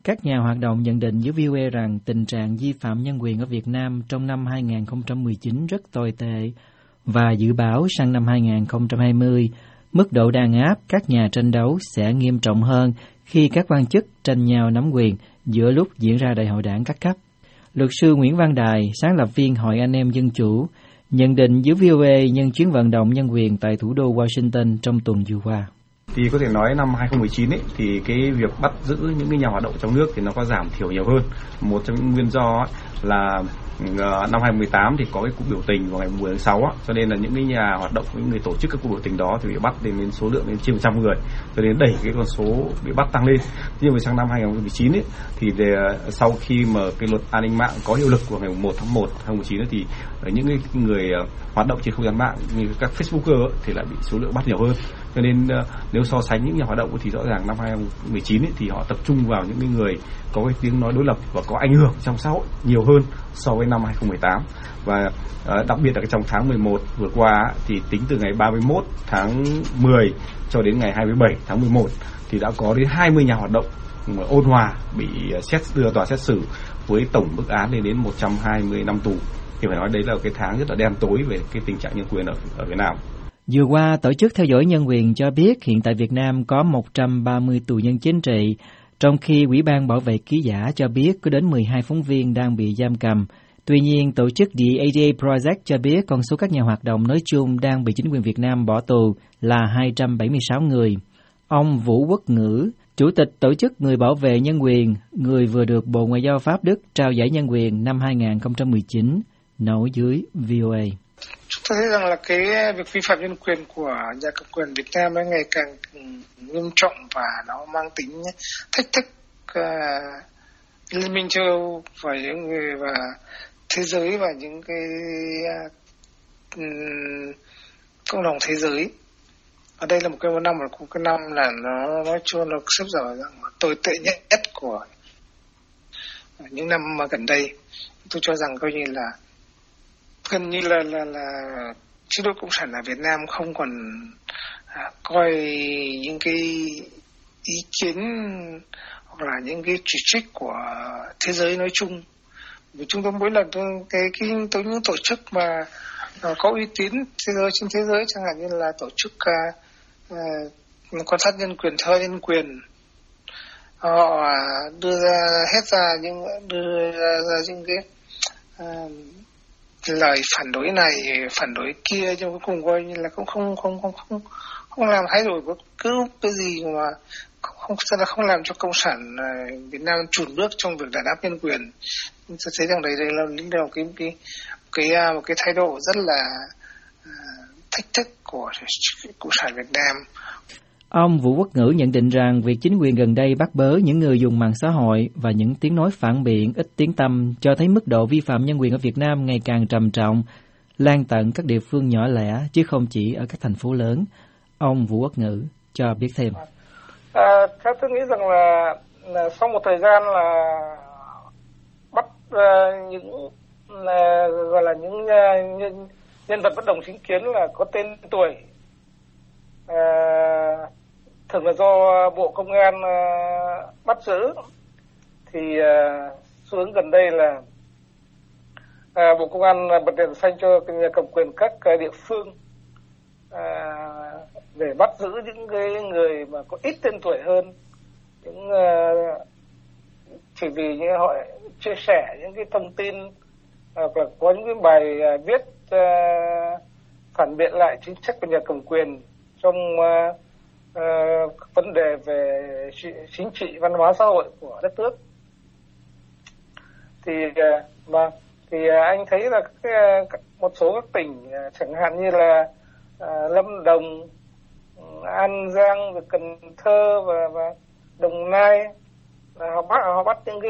các nhà hoạt động nhận định với VOA rằng tình trạng vi phạm nhân quyền ở Việt Nam trong năm 2019 rất tồi tệ và dự báo sang năm 2020, mức độ đàn áp các nhà tranh đấu sẽ nghiêm trọng hơn khi các quan chức tranh nhau nắm quyền giữa lúc diễn ra đại hội đảng các cấp. Luật sư Nguyễn Văn Đài, sáng lập viên Hội Anh em Dân Chủ, nhận định với VOA nhân chuyến vận động nhân quyền tại thủ đô Washington trong tuần vừa qua. Thì có thể nói năm 2019 ấy, thì cái việc bắt giữ những cái nhà hoạt động trong nước thì nó có giảm thiểu nhiều hơn. Một trong những nguyên do là năm 2018 thì có cái cuộc biểu tình vào ngày 10 tháng 6 cho nên là những cái nhà hoạt động, những người tổ chức các cuộc biểu tình đó thì bị bắt đến số lượng lên trên 100 người, cho nên đẩy cái con số bị bắt tăng lên. Nhưng mà sang năm 2019 ấy, thì sau khi mà cái luật an ninh mạng có hiệu lực vào ngày 1 tháng 1 2019 thì những cái người hoạt động trên không gian mạng như các Facebooker thì lại bị số lượng bắt nhiều hơn. Cho nên nếu so sánh những nhà hoạt động thì rõ ràng năm 2019 thì họ tập trung vào những cái người có cái tiếng nói đối lập và có ảnh hưởng trong xã hội nhiều hơn so với năm 2018. Và đặc biệt là trong tháng 11 vừa qua thì tính từ ngày 31 tháng 10 cho đến ngày 27 tháng 11 thì đã có đến 20 nhà hoạt động ôn hòa bị đưa tòa xét xử với tổng mức án lên đến 120 năm tù. Thì phải nói đấy là cái tháng rất là đen tối về cái tình trạng nhân quyền ở Việt Nam. Vừa qua, Tổ chức Theo dõi Nhân quyền cho biết hiện tại Việt Nam có 130 tù nhân chính trị, trong khi Ủy ban Bảo vệ Ký giả cho biết có đến 12 phóng viên đang bị giam cầm. Tuy nhiên, tổ chức The ADA Project cho biết con số các nhà hoạt động nói chung đang bị chính quyền Việt Nam bỏ tù là 276 người. Ông Vũ Quốc Ngữ, Chủ tịch Tổ chức Người Bảo vệ Nhân quyền, người vừa được Bộ Ngoại giao Pháp Đức trao giải nhân quyền năm 2019, nói dưới VOA. Chúng tôi thấy rằng là cái việc vi phạm nhân quyền của nhà cầm quyền Việt Nam ấy ngày càng nghiêm trọng và nó mang tính thách thức Liên minh châu Âu và những người và thế giới và những cái cộng đồng thế giới. Ở đây là một cái năm là nó nói chung nó xếp vào rằng tồi tệ nhất của những năm mà gần đây. Tôi cho rằng coi như là gần như là chế độ cộng sản ở Việt Nam không còn coi những cái ý kiến hoặc là những cái chỉ trích của thế giới nói chung. Vì chúng tôi mỗi lần những tổ chức mà có uy tín trên thế giới, chẳng hạn như là tổ chức quan sát nhân quyền, theo nhân quyền, họ đưa ra những cái lời phản đối này, phản đối kia, nhưng cuối cùng coi như là cũng không làm thay đổi bất cứ cái gì, mà không làm cho cộng sản Việt Nam chùn bước trong việc đàn áp nhân quyền. Tôi thấy rằng đây là một cái thái độ rất là thách thức của cộng sản Việt Nam. Ông Vũ Quốc Ngữ nhận định rằng việc chính quyền gần đây bắt bớ những người dùng mạng xã hội và những tiếng nói phản biện ít tiếng tăm cho thấy mức độ vi phạm nhân quyền ở Việt Nam ngày càng trầm trọng, lan tận các địa phương nhỏ lẻ chứ không chỉ ở các thành phố lớn. Ông Vũ Quốc Ngữ cho biết thêm. Theo tôi nghĩ rằng là sau một thời gian là bắt những gọi là những nhân vật bất đồng chính kiến là có tên tuổi, thường là do Bộ Công an bắt giữ, thì xu hướng gần đây là Bộ Công an bật đèn xanh cho nhà cầm quyền các địa phương để bắt giữ những cái người mà có ít tên tuổi hơn, những chỉ vì như họ chia sẻ những cái thông tin hoặc là có những cái bài viết phản biện lại chính sách của nhà cầm quyền trong vấn đề về chính trị, văn hóa, xã hội của đất nước. Thì anh thấy là một số các tỉnh chẳng hạn như là Lâm Đồng, An Giang, rồi Cần Thơ và Đồng Nai, họ bắt những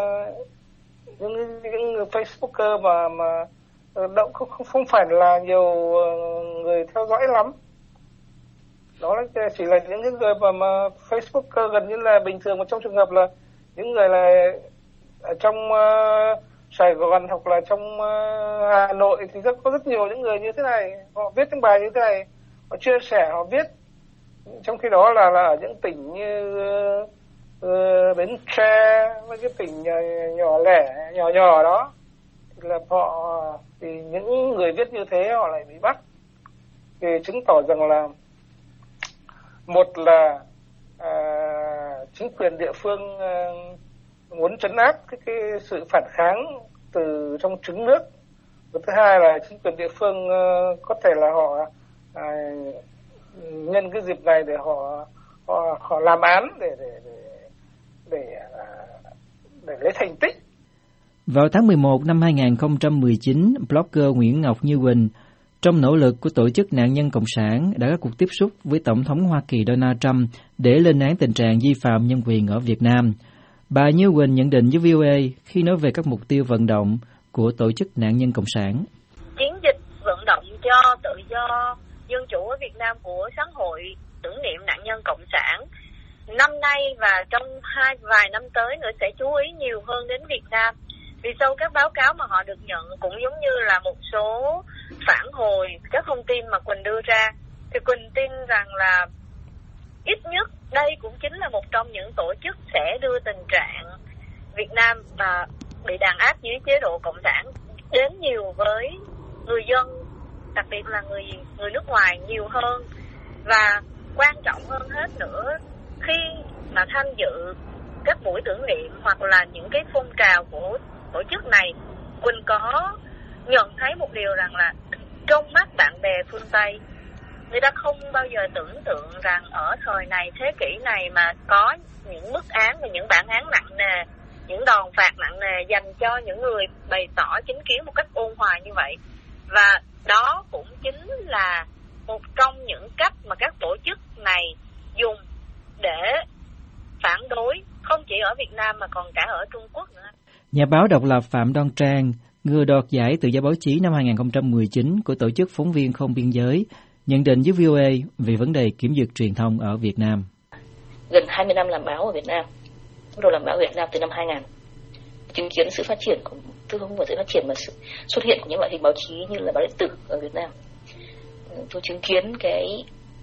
người Facebooker mà không phải là nhiều người theo dõi lắm. Đó là chỉ là những người mà Facebooker gần như là bình thường, mà trong trường hợp là những người là ở trong Sài Gòn hoặc là trong Hà Nội thì có rất nhiều những người như thế này, họ viết những bài như thế này, họ chia sẻ, họ viết. Trong khi đó là ở những tỉnh như Bến Tre, mấy cái tỉnh nhỏ lẻ, nhỏ đó, thì là thì những người viết như thế họ lại bị bắt, thì chứng tỏ rằng là một là chính quyền địa phương muốn trấn áp cái sự phản kháng từ trong trứng nước. Và thứ hai là chính quyền địa phương có thể là họ nhân cái dịp này để họ làm án để lấy thành tích. Vào tháng 11 năm 2019, blogger Nguyễn Ngọc Như Quỳnh, trong nỗ lực của Tổ chức Nạn nhân Cộng sản, đã có cuộc tiếp xúc với Tổng thống Hoa Kỳ Donald Trump để lên án tình trạng vi phạm nhân quyền ở Việt Nam. Bà Như Quỳnh nhận định với VOA khi nói về các mục tiêu vận động của Tổ chức Nạn nhân Cộng sản. Chiến dịch vận động cho tự do, dân chủ ở Việt Nam của xã hội tưởng niệm nạn nhân Cộng sản năm nay và trong vài năm tới nữa sẽ chú ý nhiều hơn đến Việt Nam. Vì sau các báo cáo mà họ được nhận cũng giống như là một số phản hồi các thông tin mà Quỳnh đưa ra, thì Quỳnh tin rằng là ít nhất đây cũng chính là một trong những tổ chức sẽ đưa tình trạng Việt Nam mà bị đàn áp dưới chế độ Cộng sản đến nhiều với người dân, đặc biệt là người nước ngoài nhiều hơn. Và quan trọng hơn hết nữa, khi mà tham dự các buổi tưởng niệm hoặc là những cái phong trào của tổ chức này, Quỳnh có nhận thấy một điều rằng là trong mắt bạn bè phương Tây, người ta không bao giờ tưởng tượng rằng ở thời này, thế kỷ này mà có những mức án và những bản án nặng nề, những đòn phạt nặng nề dành cho những người bày tỏ chính kiến một cách ôn hòa như vậy. Và đó cũng chính là một trong những cách mà các tổ chức này dùng để phản đối, không chỉ ở Việt Nam mà còn cả ở Trung Quốc nữa. Nhà báo độc lập Phạm Đoan Trang, người đoạt giải tự do báo chí năm 2019 của Tổ chức Phóng viên Không Biên Giới, nhận định với VOA về vấn đề kiểm duyệt truyền thông ở Việt Nam. Gần 20 năm làm báo ở Việt Nam, bắt đầu làm báo ở Việt Nam từ năm 2000, chứng kiến sự phát triển của, tức không phải sự phát triển mà sự xuất hiện của những loại hình báo chí như là báo điện tử ở Việt Nam. Tôi chứng kiến cái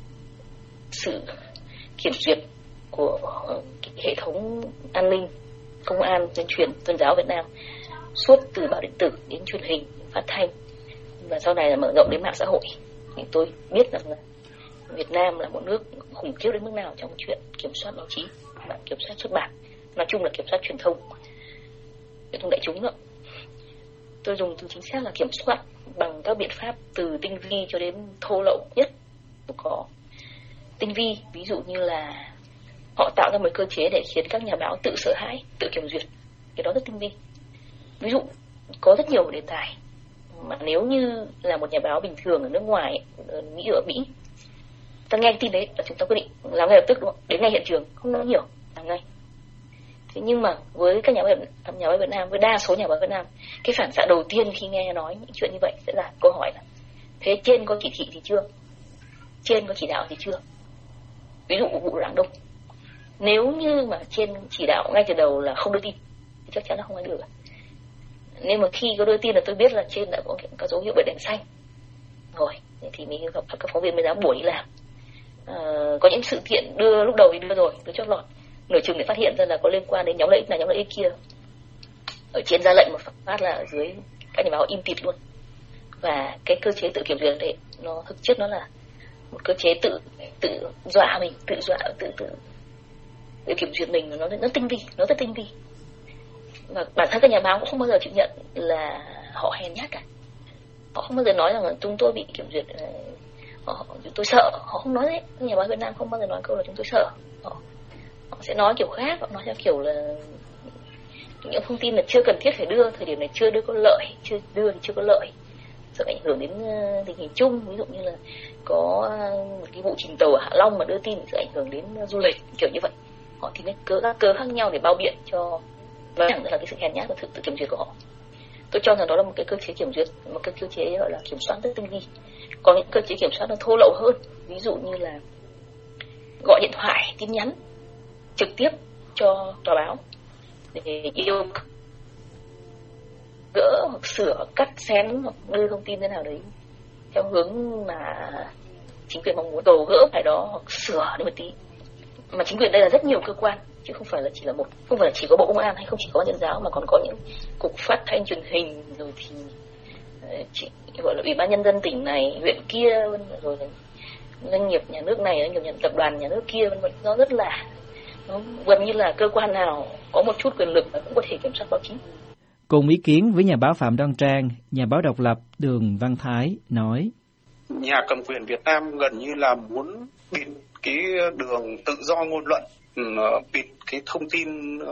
sự kiểm duyệt của hệ thống an ninh, công an, tuyên truyền, tôn giáo Việt Nam, suốt từ báo điện tử đến truyền hình, phát thanh, và sau này là mở rộng đến mạng xã hội. Thì tôi biết rằng là Việt Nam là một nước khủng khiếp đến mức nào trong chuyện kiểm soát báo chí và kiểm soát xuất bản, nói chung là kiểm soát truyền thông đại chúng nữa. Tôi dùng từ chính xác là kiểm soát bằng các biện pháp từ tinh vi cho đến thô lậu nhất có. Tinh vi ví dụ như là họ tạo ra một cơ chế để khiến các nhà báo tự sợ hãi, tự kiểm duyệt. Cái đó rất tinh vi. Ví dụ có rất nhiều đề tài mà nếu như là một nhà báo bình thường ở nước ngoài, ở Mỹ, ta nghe tin đấy là chúng ta quyết định làm ngay lập tức, đúng không? Đến ngay hiện trường, không nói nhiều, làm ngay. Thế nhưng mà với các nhà báo Việt Nam, với đa số nhà báo Việt Nam, cái phản xạ đầu tiên khi nghe nói những chuyện như vậy sẽ là câu hỏi là thế trên có chỉ thị thì chưa? Trên có chỉ đạo thì chưa? Ví dụ vụ Rạng Đông, nếu như mà trên chỉ đạo ngay từ đầu là không đưa tin thì chắc chắn là không ai được. Nên mà khi có đưa tin là tôi biết là trên đã có dấu hiệu bật đèn xanh rồi, thì mình gặp các phóng viên mới dám buổi đi làm. Có những sự kiện đưa lúc đầu thì đưa rồi, tôi chót lọt nửa chừng để phát hiện ra là có liên quan đến nhóm lợi ích này nhóm lợi ích kia. Ở trên ra lệnh một phát là ở dưới các nhà báo im tịt luôn. Và cái cơ chế tự kiểm duyệt đấy, nó thực chất nó là một cơ chế tự dọa mình, tự kiểm duyệt mình, nó rất tinh vi, nó rất tinh vi. Và bản thân các nhà báo cũng không bao giờ chịu nhận là họ hèn nhát cả. Họ không bao giờ nói rằng là chúng tôi bị kiểm duyệt, chúng tôi sợ. Họ không nói đấy. Các nhà báo Việt Nam không bao giờ nói câu là chúng tôi sợ. Họ sẽ nói kiểu khác. Họ nói theo kiểu là những thông tin là chưa cần thiết phải đưa, thời điểm này chưa đưa có lợi, chưa đưa thì chưa có lợi, sợ ảnh hưởng đến tình hình chung. Ví dụ như là có một cái vụ chìm tàu ở Hạ Long mà đưa tin sẽ ảnh hưởng đến du lịch, kiểu như vậy. Họ tìm các cớ khác nhau để bao biện cho nói rằng là cái sự hèn nhát và tự kiểm duyệt của họ. Tôi cho rằng đó là một cái cơ chế kiểm duyệt, một cái cơ chế gọi là kiểm soát rất tinh vi. Có những cơ chế kiểm soát nó thô lậu hơn, ví dụ như là gọi điện thoại, tin nhắn trực tiếp cho tòa báo để yêu gỡ hoặc sửa, cắt xén hoặc đưa thông tin thế nào đấy theo hướng mà chính quyền mong muốn, đồ gỡ phải đó hoặc sửa đi một tí. Mà chính quyền đây là rất nhiều cơ quan, chứ không phải là chỉ có Bộ Công an hay không chỉ có Ban Tuyên giáo, mà còn có những cục phát thanh truyền hình, rồi thì gọi là Ủy ban Nhân dân tỉnh này, huyện kia, rồi doanh nghiệp nhà nước này, doanh nghiệp tập đoàn nhà nước kia, nó rất là, nó gần như là cơ quan nào có một chút quyền lực mà cũng có thể kiểm soát báo chí. Cùng ý kiến với nhà báo Phạm Đoan Trang, nhà báo độc lập Đường Văn Thái nói: nhà cầm quyền Việt Nam gần như là muốn bịt cái đường tự do ngôn luận, bịt cái thông tin,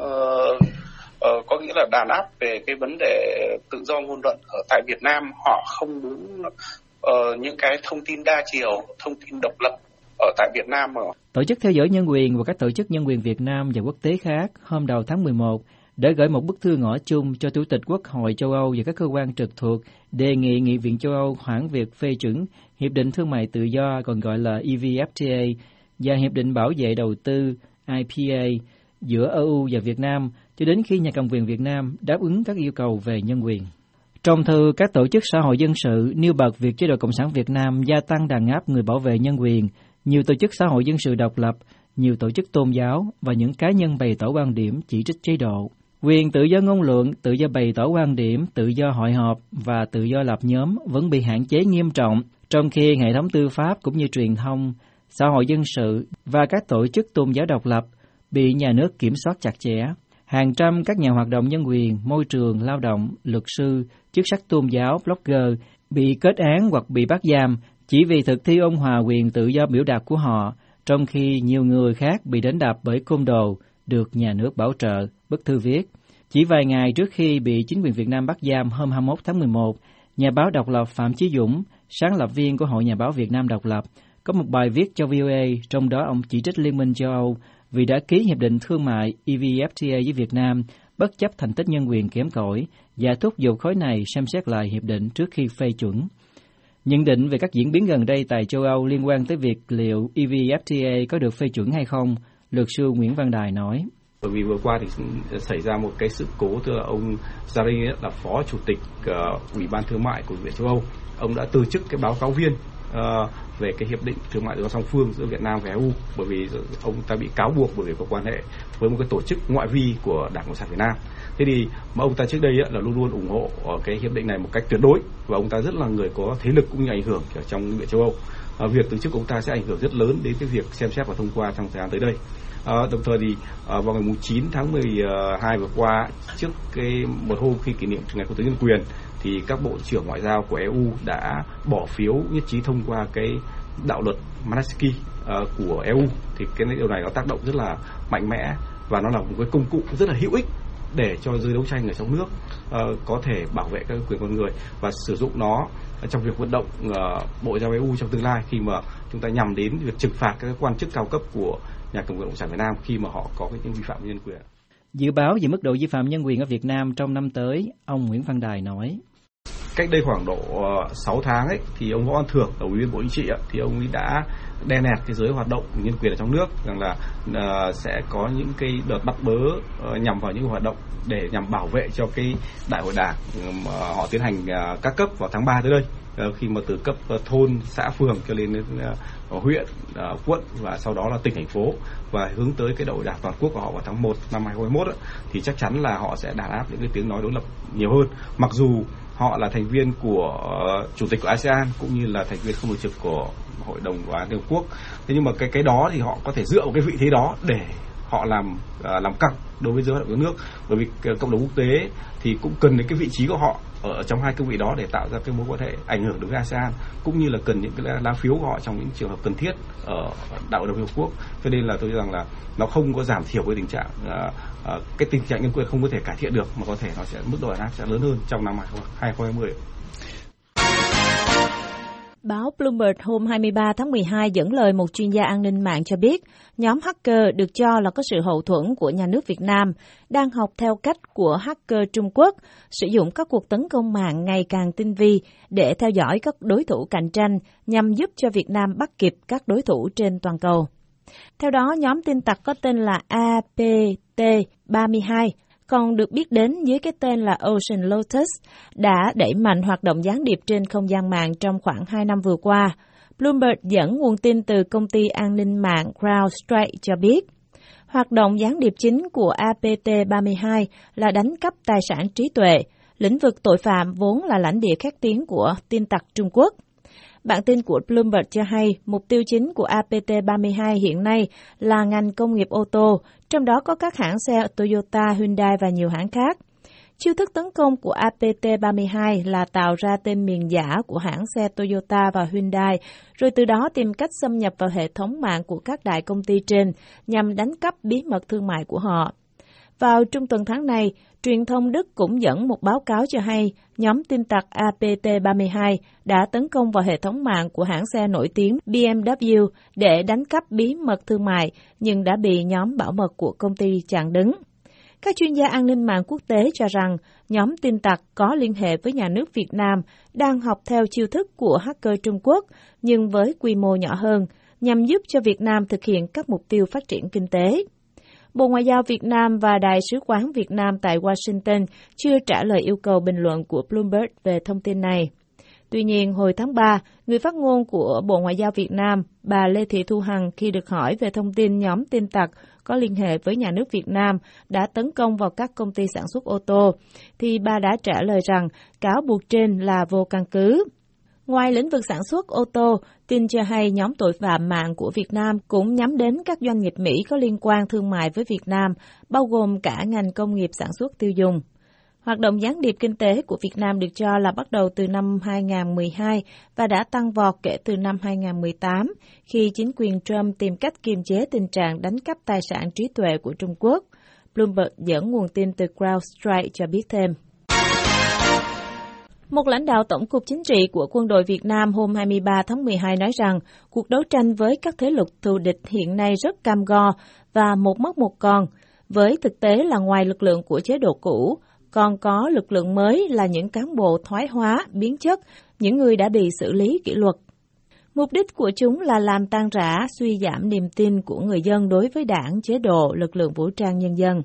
có nghĩa là đàn áp về cái vấn đề tự do ngôn luận ở tại Việt Nam. Họ không muốn những cái thông tin đa chiều, thông tin độc lập ở tại Việt Nam. Tổ chức theo dõi nhân quyền và các tổ chức nhân quyền Việt Nam và quốc tế khác hôm đầu tháng 11 đã gửi một bức thư ngỏ chung cho Chủ tịch Quốc hội châu Âu và các cơ quan trực thuộc, đề nghị Nghị viện châu Âu hoãn việc phê chuẩn Hiệp định Thương mại Tự do, còn gọi là EVFTA, và Hiệp định Bảo vệ Đầu tư IPA giữa EU và Việt Nam cho đến khi nhà cầm quyền Việt Nam đáp ứng các yêu cầu về nhân quyền. Trong thư, các tổ chức xã hội dân sự nêu bật việc chế độ Cộng sản Việt Nam gia tăng đàn áp người bảo vệ nhân quyền, nhiều tổ chức xã hội dân sự độc lập, nhiều tổ chức tôn giáo và những cá nhân bày tỏ quan điểm chỉ trích chế độ. Quyền tự do ngôn luận, tự do bày tỏ quan điểm, tự do hội họp và tự do lập nhóm vẫn bị hạn chế nghiêm trọng, trong khi hệ thống tư pháp cũng như truyền thông, xã hội dân sự và các tổ chức tôn giáo độc lập bị nhà nước kiểm soát chặt chẽ. Hàng trăm các nhà hoạt động nhân quyền, môi trường, lao động, luật sư, chức sắc tôn giáo, blogger bị kết án hoặc bị bắt giam chỉ vì thực thi ôn hòa quyền tự do biểu đạt của họ, trong khi nhiều người khác bị đánh đập bởi côn đồ được nhà nước bảo trợ, bức thư viết. Chỉ vài ngày trước khi bị chính quyền Việt Nam bắt giam hôm 21 tháng 11, nhà báo độc lập Phạm Chí Dũng, sáng lập viên của Hội Nhà báo Việt Nam độc lập, có một bài viết cho VOA, trong đó ông chỉ trích Liên minh châu Âu vì đã ký hiệp định thương mại EVFTA với Việt Nam bất chấp thành tích nhân quyền kém cỏi và thúc giục khối này xem xét lại hiệp định trước khi phê chuẩn. Nhận định về các diễn biến gần đây tại châu Âu liên quan tới việc liệu EVFTA có được phê chuẩn hay không, luật sư Nguyễn Văn Đài nói: bởi vì vừa qua thì xảy ra một cái sự cố, tức là ông Zari là phó chủ tịch Ủy ban Thương mại của Nghị viện châu Âu, ông đã từ chức cái báo cáo viên về cái hiệp định thương mại tự do song phương giữa Việt Nam và EU, bởi vì ông ta bị cáo buộc bởi vì có quan hệ với một cái tổ chức ngoại vi của Đảng Cộng sản Việt Nam. Thế thì mà ông ta trước đây là luôn luôn ủng hộ cái hiệp định này một cách tuyệt đối, và ông ta rất là người có thế lực cũng như ảnh hưởng ở trong Nghị viện châu Âu. Việc từ chức của ông ta sẽ ảnh hưởng rất lớn đến cái việc xem xét và thông qua trong thời gian tới đây. Đồng thời thì vào ngày 9 tháng 12 vừa qua, trước một hôm khi kỷ niệm ngày Quốc tế nhân quyền, thì các bộ trưởng ngoại giao của EU đã bỏ phiếu nhất trí thông qua cái đạo luật Magnitsky của EU. Thì cái điều này nó tác động rất là mạnh mẽ và nó là một cái công cụ rất là hữu ích để cho giới đấu tranh ở trong nước có thể bảo vệ các quyền con người và sử dụng nó trong việc vận động Bộ Ngoại giao EU trong tương lai, khi mà chúng ta nhằm đến việc trừng phạt các quan chức cao cấp của nhà cầm quyền Cộng sản Việt Nam khi mà họ có những vi phạm nhân quyền. Dự báo về mức độ vi phạm nhân quyền ở Việt Nam trong năm tới, ông Nguyễn Văn Đài nói: cách đây khoảng độ 6 tháng ấy, thì ông Võ Văn Thưởng, Ủy viên Bộ Chính trị thì ông ấy đã đè nẹt cái giới hoạt động nhân quyền ở trong nước, rằng là sẽ có những cái đợt bắt bớ nhằm vào những hoạt động để nhằm bảo vệ cho cái đại hội đảng mà họ tiến hành các cấp vào tháng 3 tới đây, khi mà từ cấp thôn, xã, phường cho lên đến huyện, quận và sau đó là tỉnh, thành phố, và hướng tới cái đại hội đảng toàn quốc của họ vào tháng 1 năm 2021 ấy, thì chắc chắn là họ sẽ đàn áp những cái tiếng nói đối lập nhiều hơn, mặc dù họ là thành viên của chủ tịch của ASEAN cũng như là thành viên không thường trực của Hội đồng Bảo an Liên Hợp Quốc. Thế nhưng mà cái đó thì họ có thể dựa vào cái vị thế đó để họ làm căng đối với giới hoạt động nước, bởi vì cộng đồng quốc tế thì cũng cần đến cái vị trí của họ ở trong hai cương vị đó để tạo ra cái mối quan hệ ảnh hưởng đối với ASEAN, cũng như là cần những cái lá phiếu của họ trong những trường hợp cần thiết ở Đại hội đồng Liên Hợp Quốc. Cho nên là tôi cho rằng là nó không có giảm thiểu cái tình trạng nhân quyền không có thể cải thiện được, mà có thể nó sẽ mức độ đàn áp sẽ lớn hơn trong năm 2020. Báo Bloomberg hôm 23 tháng 12 dẫn lời một chuyên gia an ninh mạng cho biết, nhóm hacker được cho là có sự hậu thuẫn của nhà nước Việt Nam đang học theo cách của hacker Trung Quốc, sử dụng các cuộc tấn công mạng ngày càng tinh vi để theo dõi các đối thủ cạnh tranh nhằm giúp cho Việt Nam bắt kịp các đối thủ trên toàn cầu. Theo đó, nhóm tin tặc có tên là APT32, còn được biết đến dưới cái tên là Ocean Lotus, đã đẩy mạnh hoạt động gián điệp trên không gian mạng trong khoảng 2 năm vừa qua. Bloomberg dẫn nguồn tin từ công ty an ninh mạng CrowdStrike cho biết, Hoạt động gián điệp chính của APT32 là đánh cắp tài sản trí tuệ, lĩnh vực tội phạm vốn là lãnh địa khét tiếng của tin tặc Trung Quốc. Bản tin của Bloomberg cho hay mục tiêu chính của APT32 hiện nay là ngành công nghiệp ô tô, trong đó có các hãng xe Toyota, Hyundai và nhiều hãng khác. Chiêu thức tấn công của APT32 là tạo ra tên miền giả của hãng xe Toyota và Hyundai, rồi từ đó tìm cách xâm nhập vào hệ thống mạng của các đại công ty trên nhằm đánh cắp bí mật thương mại của họ. Vào trung tuần tháng này, truyền thông Đức cũng dẫn một báo cáo cho hay nhóm tin tặc APT32 đã tấn công vào hệ thống mạng của hãng xe nổi tiếng BMW để đánh cắp bí mật thương mại, nhưng đã bị nhóm bảo mật của công ty chặn đứng. Các chuyên gia an ninh mạng quốc tế cho rằng nhóm tin tặc có liên hệ với nhà nước Việt Nam đang học theo chiêu thức của hacker Trung Quốc, nhưng với quy mô nhỏ hơn, nhằm giúp cho Việt Nam thực hiện các mục tiêu phát triển kinh tế. Bộ Ngoại giao Việt Nam và Đại sứ quán Việt Nam tại Washington chưa trả lời yêu cầu bình luận của Bloomberg về thông tin này. Tuy nhiên, hồi tháng 3, người phát ngôn của Bộ Ngoại giao Việt Nam, bà Lê Thị Thu Hằng, khi được hỏi về thông tin nhóm tin tặc có liên hệ với nhà nước Việt Nam đã tấn công vào các công ty sản xuất ô tô, thì bà đã trả lời rằng cáo buộc trên là vô căn cứ. Ngoài lĩnh vực sản xuất ô tô, tin cho hay nhóm tội phạm mạng của Việt Nam cũng nhắm đến các doanh nghiệp Mỹ có liên quan thương mại với Việt Nam, bao gồm cả ngành công nghiệp sản xuất tiêu dùng. Hoạt động gián điệp kinh tế của Việt Nam được cho là bắt đầu từ năm 2012 và đã tăng vọt kể từ năm 2018, khi chính quyền Trump tìm cách kiềm chế tình trạng đánh cắp tài sản trí tuệ của Trung Quốc. Bloomberg dẫn nguồn tin từ CrowdStrike cho biết thêm. Một lãnh đạo Tổng cục Chính trị của Quân đội Việt Nam hôm 23 tháng 12 nói rằng cuộc đấu tranh với các thế lực thù địch hiện nay rất cam go và một mất một còn, với thực tế là ngoài lực lượng của chế độ cũ, còn có lực lượng mới là những cán bộ thoái hóa, biến chất, những người đã bị xử lý kỷ luật. Mục đích của chúng là làm tan rã, suy giảm niềm tin của người dân đối với đảng, chế độ, lực lượng vũ trang nhân dân.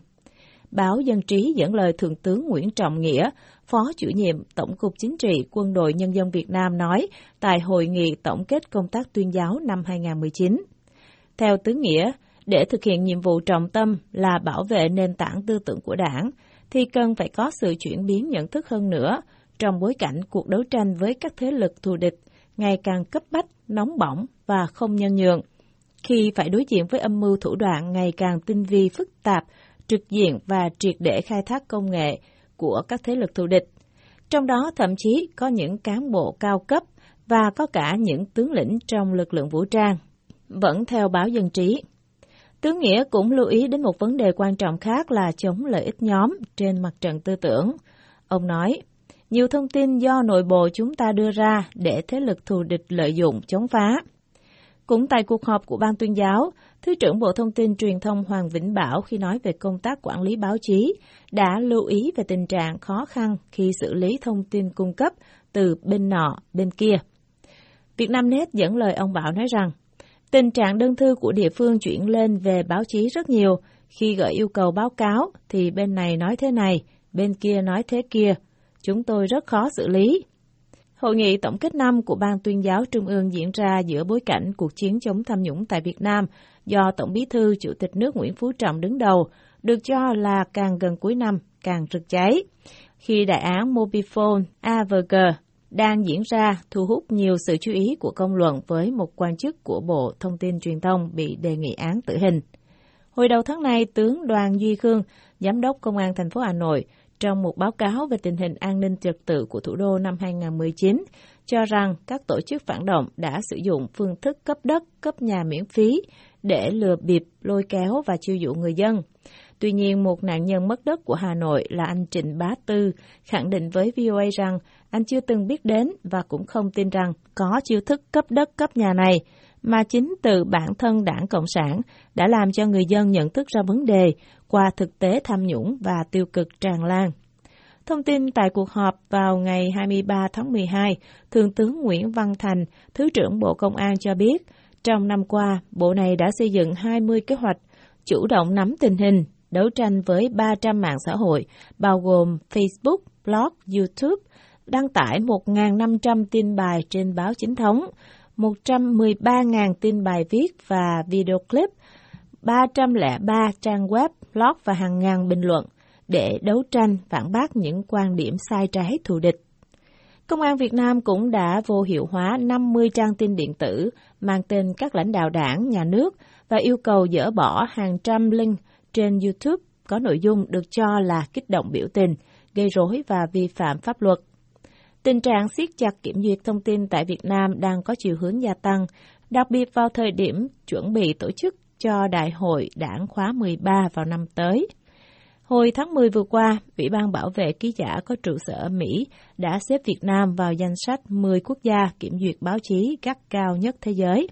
Báo Dân trí dẫn lời Thượng tướng Nguyễn Trọng Nghĩa, Phó chủ nhiệm Tổng cục Chính trị Quân đội Nhân dân Việt Nam nói tại Hội nghị tổng kết công tác tuyên giáo năm 2019. Theo tướng Nghĩa, để thực hiện nhiệm vụ trọng tâm là bảo vệ nền tảng tư tưởng của Đảng, thì cần phải có sự chuyển biến nhận thức hơn nữa trong bối cảnh cuộc đấu tranh với các thế lực thù địch ngày càng cấp bách, nóng bỏng và không nhân nhượng, khi phải đối diện với âm mưu thủ đoạn ngày càng tinh vi phức tạp, trực diện và triệt để khai thác công nghệ của các thế lực thù địch. Trong đó thậm chí có những cán bộ cao cấp và có cả những tướng lĩnh trong lực lượng vũ trang. Vẫn theo báo Dân trí, tướng Nghĩa cũng lưu ý đến một vấn đề quan trọng khác là chống lợi ích nhóm trên mặt trận tư tưởng. Ông nói, nhiều thông tin do nội bộ chúng ta đưa ra để thế lực thù địch lợi dụng chống phá. Cũng tại cuộc họp của Ban tuyên giáo, Thứ trưởng Bộ Thông tin Truyền thông Hoàng Vĩnh Bảo khi nói về công tác quản lý báo chí đã lưu ý về tình trạng khó khăn khi xử lý thông tin cung cấp từ bên nọ, bên kia. Vietnamnet dẫn lời ông Bảo nói rằng, tình trạng đơn thư của địa phương chuyển lên về báo chí rất nhiều. Khi gửi yêu cầu báo cáo thì bên này nói thế này, bên kia nói thế kia. Chúng tôi rất khó xử lý. Hội nghị tổng kết năm của Ban tuyên giáo Trung ương diễn ra giữa bối cảnh cuộc chiến chống tham nhũng tại Việt Nam do Tổng Bí thư Chủ tịch nước Nguyễn Phú Trọng đứng đầu, được cho là càng gần cuối năm càng rực cháy. Khi đại án Mobifone AVG đang diễn ra thu hút nhiều sự chú ý của công luận với một quan chức của Bộ Thông tin Truyền thông bị đề nghị án tử hình. Hồi đầu tháng này, tướng Đoàn Duy Khương, Giám đốc Công an thành phố Hà Nội, trong một báo cáo về tình hình an ninh trật tự của thủ đô năm 2019, cho rằng các tổ chức phản động đã sử dụng phương thức cấp đất, cấp nhà miễn phí để lừa bịp, lôi kéo và chiêu dụ người dân. Tuy nhiên, một nạn nhân mất đất của Hà Nội là anh Trịnh Bá Tư khẳng định với VOA rằng anh chưa từng biết đến và cũng không tin rằng có chiêu thức cấp đất, cấp nhà này, mà chính từ bản thân Đảng Cộng sản đã làm cho người dân nhận thức ra vấn đề qua thực tế tham nhũng và tiêu cực tràn lan. Thông tin tại cuộc họp vào ngày 23 tháng 12, Thượng tướng Nguyễn Văn Thành, Thứ trưởng Bộ Công an cho biết, trong năm qua, Bộ này đã xây dựng 20 kế hoạch, chủ động nắm tình hình, đấu tranh với 300 mạng xã hội, bao gồm Facebook, blog, YouTube, đăng tải 1.500 tin bài trên báo chính thống, 113.000 tin bài viết và video clip, 303 trang web, blog và hàng ngàn bình luận để đấu tranh phản bác những quan điểm sai trái thù địch. Công an Việt Nam cũng đã vô hiệu hóa 50 trang tin điện tử mang tên các lãnh đạo đảng, nhà nước và yêu cầu dỡ bỏ hàng trăm link trên YouTube có nội dung được cho là kích động biểu tình, gây rối và vi phạm pháp luật. Tình trạng siết chặt kiểm duyệt thông tin tại Việt Nam đang có chiều hướng gia tăng, đặc biệt vào thời điểm chuẩn bị tổ chức cho Đại hội Đảng khóa 13 vào năm tới. Hồi tháng 10 vừa qua, Ủy ban Bảo vệ Ký giả có trụ sở ở Mỹ đã xếp Việt Nam vào danh sách 10 quốc gia kiểm duyệt báo chí gắt cao nhất thế giới.